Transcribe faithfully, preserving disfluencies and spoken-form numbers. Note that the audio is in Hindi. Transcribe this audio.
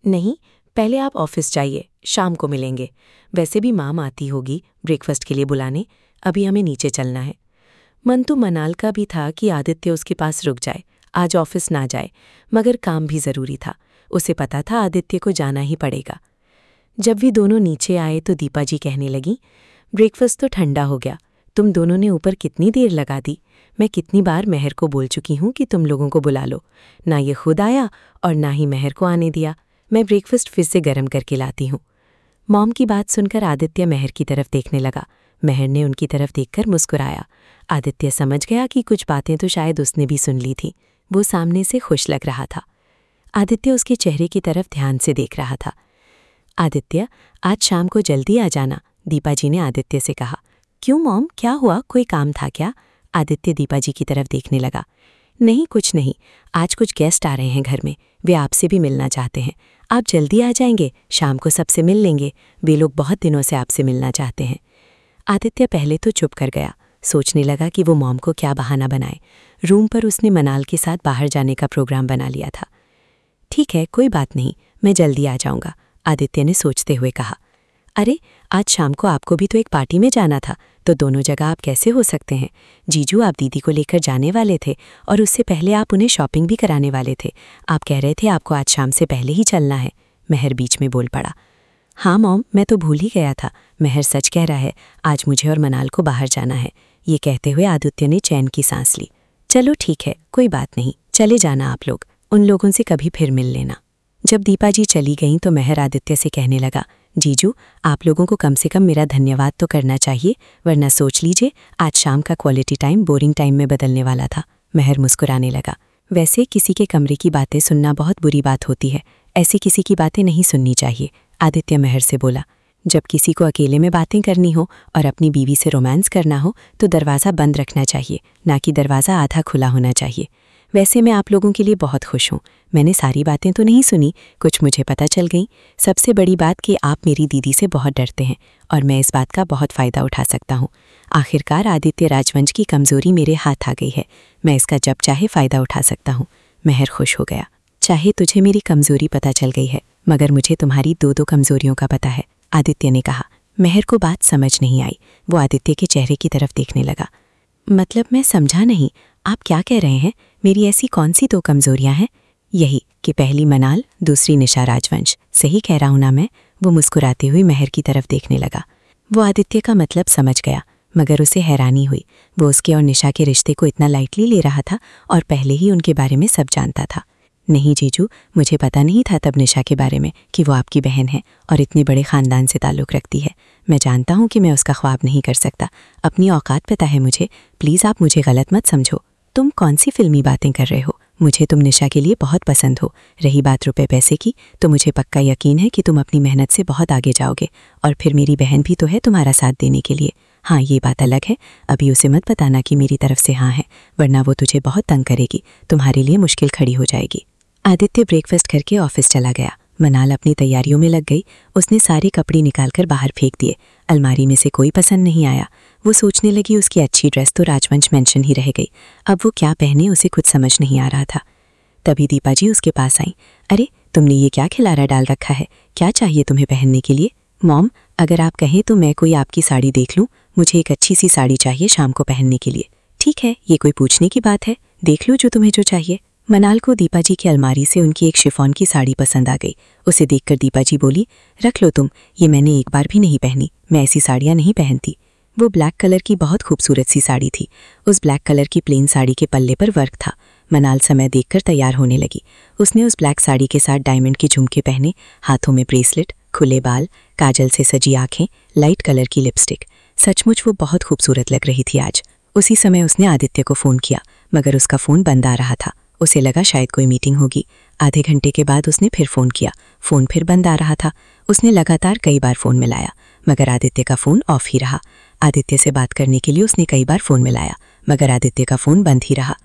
नहीं, पहले आप ऑफिस जाइए, शाम को मिलेंगे। वैसे भी माम आती होगी ब्रेकफास्ट के लिए बुलाने, अभी हमें नीचे चलना है। मन तो मनाल का भी था कि आदित्य उसके पास रुक जाए, आज ऑफिस ना जाए, मगर काम भी ज़रूरी था। उसे पता था आदित्य को जाना ही पड़ेगा। जब भी दोनों नीचे आए तो दीपा जी कहने लगी, ब्रेकफास्ट तो ठंडा हो गया, तुम दोनों ने ऊपर कितनी देर लगा दी। मैं कितनी बार मेहर को बोल चुकी हूँ कि तुम लोगों को बुला लो, ना ये खुद आया और ना ही मेहर को आने दिया। मैं ब्रेकफास्ट फिर से गर्म करके लाती हूँ। मॉम की बात सुनकर आदित्य मेहर की तरफ देखने लगा। मेहर ने उनकी तरफ देखकर मुस्कुराया। आदित्य समझ गया कि कुछ बातें तो शायद उसने भी सुन ली थीं। वो सामने से खुश लग रहा था। आदित्य उसके चेहरे की तरफ ध्यान से देख रहा था। आदित्य, आज शाम को जल्दी आ जाना, दीपा जी ने आदित्य से कहा। क्यों मॉम, क्या हुआ, कोई काम था क्या? आदित्य दीपा जी की तरफ देखने लगा। नहीं, कुछ नहीं, आज कुछ गेस्ट आ रहे हैं घर में, वे आपसे भी मिलना चाहते हैं। आप जल्दी आ जाएंगे, शाम को सबसे मिल लेंगे, वे लोग बहुत दिनों से आपसे मिलना चाहते हैं। आदित्य पहले तो चुप कर गया, सोचने लगा कि वो मॉम को क्या बहाना बनाए। रूम पर उसने मनाल के साथ बाहर जाने का प्रोग्राम बना लिया था। ठीक है, कोई बात नहीं, मैं जल्दी आ जाऊंगा, आदित्य ने सोचते हुए कहा। अरे, आज शाम को आपको भी तो एक पार्टी में जाना था, तो दोनों जगह आप कैसे हो सकते हैं? जीजू आप दीदी को लेकर जाने वाले थे और उससे पहले आप उन्हें शॉपिंग भी कराने वाले थे। आप कह रहे थे आपको आज शाम से पहले ही चलना है। मेहर बीच में बोल पड़ा। हाँ मॉम, मैं तो भूल ही गया था, मेहर सच कह रहा है, आज मुझे और मनाल को बाहर जाना है। ये कहते हुए आदित्य ने चैन की सांस ली। चलो ठीक है, कोई बात नहीं, चले जाना आप लोग, उन लोगों से कभी फिर मिल लेना। जब दीपा जी चली गईं तो मेहर आदित्य से कहने लगा, जीजू आप लोगों को कम से कम मेरा धन्यवाद तो करना चाहिए, वरना सोच लीजिए आज शाम का क्वालिटी टाइम बोरिंग टाइम में बदलने वाला था। मेहर मुस्कुराने लगा। वैसे किसी के कमरे की बातें सुनना बहुत बुरी बात होती है, ऐसी किसी की बातें नहीं सुननी चाहिए, आदित्य मेहर से बोला। जब किसी को अकेले में बातें करनी हो और अपनी बीवी से रोमांस करना हो तो दरवाज़ा बंद रखना चाहिए, ना कि दरवाज़ा आधा खुला होना चाहिए। वैसे मैं आप लोगों के लिए बहुत खुश हूँ, मैंने सारी बातें तो नहीं सुनी, कुछ मुझे पता चल गई। सबसे बड़ी बात कि आप मेरी दीदी से बहुत डरते हैं और मैं इस बात का बहुत फ़ायदा उठा सकता हूँ। आखिरकार आदित्य राजवंश की कमज़ोरी मेरे हाथ आ गई है, मैं इसका जब चाहे फ़ायदा उठा सकता हूँ। मेहर खुश हो गया। चाहे तुझे मेरी कमज़ोरी पता चल गई है, मगर मुझे तुम्हारी दो दो कमज़ोरियों का पता है, आदित्य ने कहा। मेहर को बात समझ नहीं आई, वो आदित्य के चेहरे की तरफ देखने लगा। मतलब मैं समझा नहीं, आप क्या कह रहे हैं? मेरी ऐसी कौन सी दो कमज़ोरियां हैं? यही कि पहली मनाल, दूसरी निशा राजवंश। सही कह रहा हूं ना मैं? वो मुस्कुराते हुए मेहर की तरफ देखने लगा। वो आदित्य का मतलब समझ गया, मगर उसे हैरानी हुई। वो उसके और निशा के रिश्ते को इतना लाइटली ले रहा था और पहले ही उनके बारे में सब जानता था। नहीं जीजू, मुझे पता नहीं था तब निशा के बारे में कि वो आपकी बहन है और इतने बड़े ख़ानदान से ताल्लुक़ रखती है। मैं जानता हूँ कि मैं उसका ख्वाब नहीं कर सकता, अपनी औकात पता है मुझे, प्लीज़ आप मुझे गलत मत समझो। तुम कौन सी फिल्मी बातें कर रहे हो? मुझे तुम निशा के लिए बहुत पसंद हो। रही बात रुपए पैसे की, तो मुझे पक्का यकीन है कि तुम अपनी मेहनत से बहुत आगे जाओगे और फिर मेरी बहन भी तो है तुम्हारा साथ देने के लिए। हाँ, ये बात अलग है, अभी उसे मत बताना कि मेरी तरफ से हाँ है, वरना वो तुझे बहुत तंग करेगी, तुम्हारे लिए मुश्किल खड़ी हो जाएगी। आदित्य ब्रेकफास्ट करके ऑफिस चला गया। मनाल अपनी तैयारियों में लग गई। उसने सारे कपड़े निकालकर बाहर फेंक दिए। अलमारी में से कोई पसंद नहीं आया। वो सोचने लगी उसकी अच्छी ड्रेस तो राजवंश मेंशन ही रह गई, अब वो क्या पहने उसे कुछ समझ नहीं आ रहा था। तभी दीपा जी उसके पास आई। अरे, तुमने ये क्या खिलारा डाल रखा है? क्या चाहिए तुम्हें पहनने के लिए? मॉम, अगर आप कहें तो मैं कोई आपकी साड़ी देख लूँ, मुझे एक अच्छी सी साड़ी चाहिए शाम को पहनने के लिए। ठीक है, ये कोई पूछने की बात है, देख लो जो तुम्हें जो चाहिए। मनाल को दीपा जी की अलमारी से उनकी एक शिफॉन की साड़ी पसंद आ गई। उसे देखकर दीपा जी बोली, रख लो तुम, ये मैंने एक बार भी नहीं पहनी, मैं ऐसी साड़ियाँ नहीं पहनती। वो ब्लैक कलर की बहुत खूबसूरत सी साड़ी थी। उस ब्लैक कलर की प्लेन साड़ी के पल्ले पर वर्क था। मनाल समय देखकर तैयार होने लगी। उसने उस ब्लैक साड़ी के साथ डायमंड के झुमके पहने, हाथों में ब्रेसलेट, खुले बाल, काजल से सजी आंखें, लाइट कलर की लिपस्टिक। सचमुच वो बहुत खूबसूरत लग रही थी आज। उसी समय उसने आदित्य को फ़ोन किया, मगर उसका फ़ोन बंद आ रहा था। उसे लगा शायद कोई मीटिंग होगी। आधे घंटे के बाद उसने फिर फ़ोन किया, फ़ोन फिर बंद आ रहा था। उसने लगातार कई बार फ़ोन मिलाया, मगर आदित्य का फ़ोन ऑफ ही रहा। आदित्य से बात करने के लिए उसने कई बार फ़ोन मिलाया, मगर आदित्य का फ़ोन बंद ही रहा।